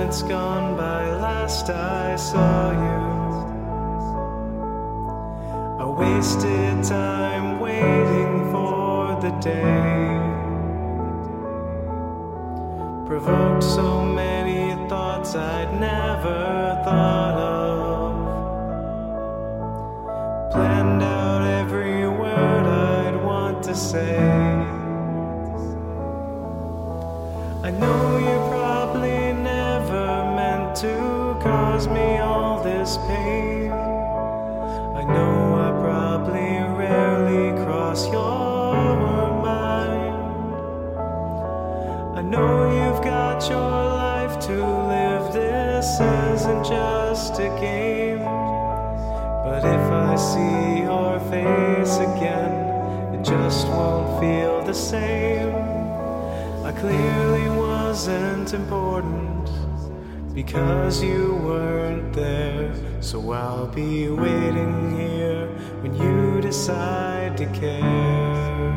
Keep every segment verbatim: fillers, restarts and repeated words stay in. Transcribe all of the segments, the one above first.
minutes gone by last I saw you. I wasted time waiting for the day. Provoked so many thoughts I'd never thought of. Planned out every word I'd want to say. I know you probably never meant to cause me all this pain. I know I probably rarely cross your mind. I know you've got your life to live. This isn't just a game. But if I see your face again, it just won't feel the same. I clearly wasn't important because you weren't there. So I'll be waiting here when you decide to care.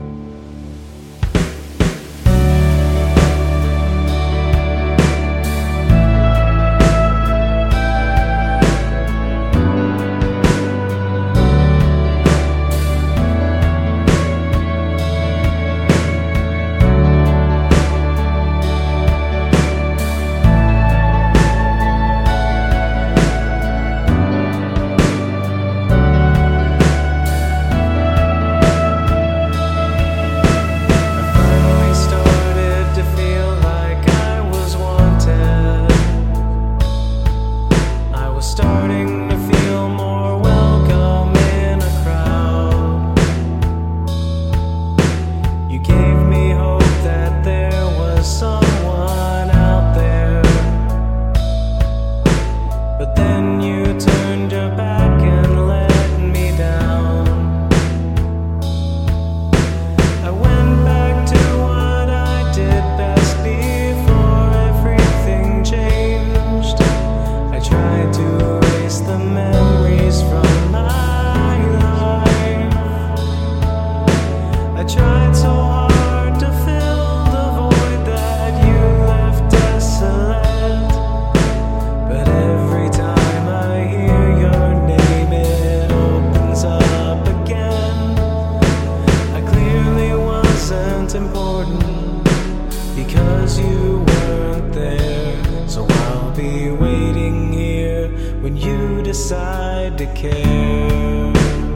Because you weren't there. So I'll be waiting here when you decide to care.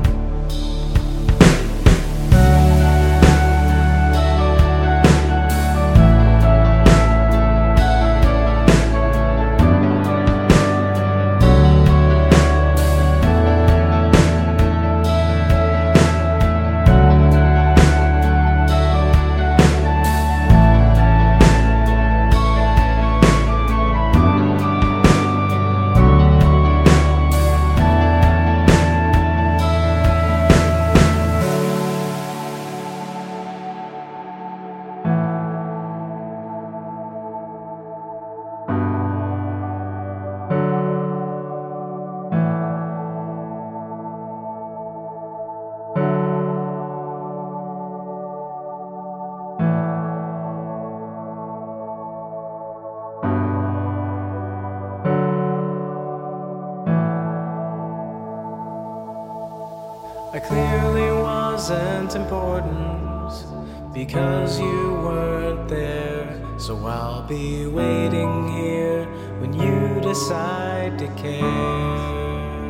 I clearly wasn't important because you weren't there. So I'll be waiting here when you decide to care.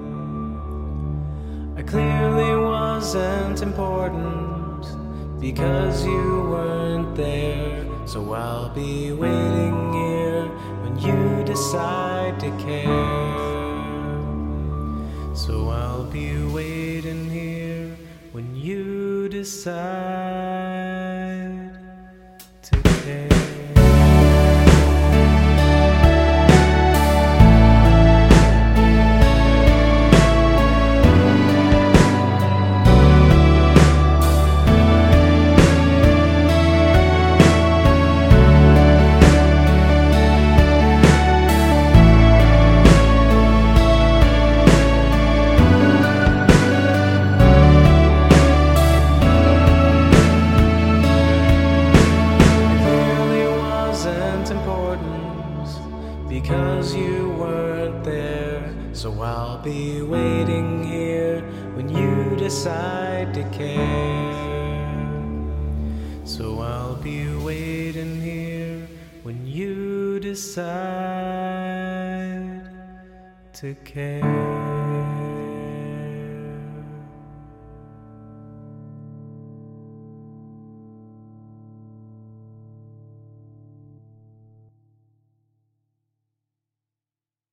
I clearly wasn't important because you weren't there. So I'll be waiting here when you decide to care. So I'll be waiting here when you decide to care. Important because you weren't there. So I'll be waiting here when you decide to care. So I'll be waiting here when you decide to care.